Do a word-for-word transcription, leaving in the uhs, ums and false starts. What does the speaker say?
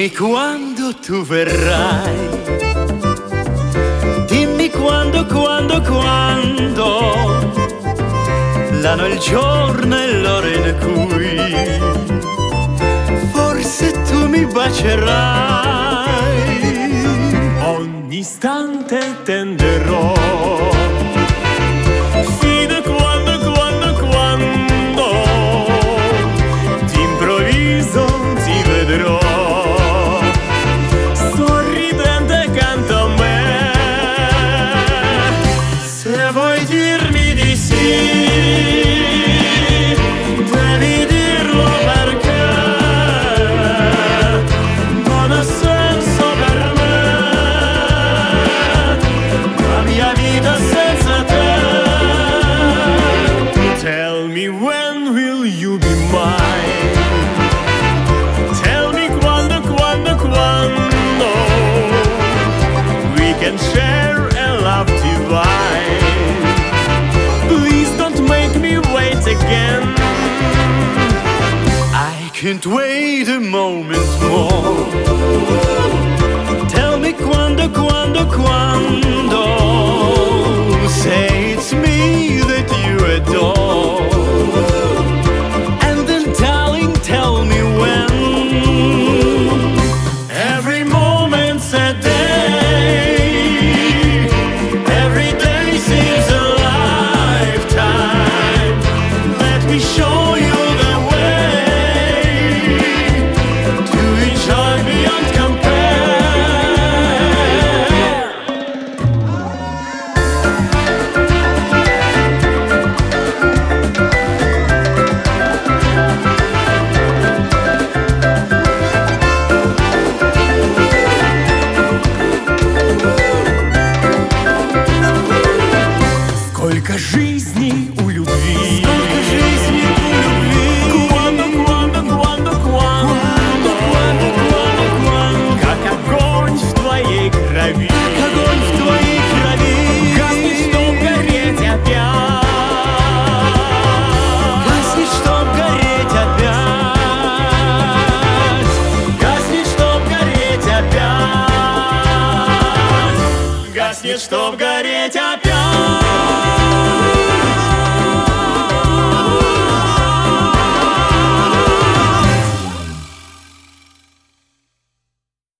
Dimmi quando tu verrai, dimmi quando, quando, quando, l'anno, il giorno e l'ora in cui forse tu mi bacerai. Ogni istante tenderò fino a quando, quando, quando d'improvviso ti vedrò sorridente accanto a me. Se vuoi dirmi di sì, devi dirlo perché non ha senso per me la mia vita senza te. Tell me when will you be mine? Tell me quando, quando, quando we can share a love divine. Please don't make me wait again. I can't wait a moment more. Tell me quando, quando, quando. Say it's me that you adore. And then darling, tell me when. Every moment's a day, every day seems a lifetime. Let me show you the way to enjoy beyond compare. Сколько жизней у любви, Сколько жизней у любви. Quando, quando, quando, quando, Quando, quando, quando. как огонь в твоей крови, Как огонь в твоей крови. гаснет, чтоб гореть опять. Гаснет, чтоб гореть опять. Гаснет, чтоб гореть опять. Гаснет, чтоб гореть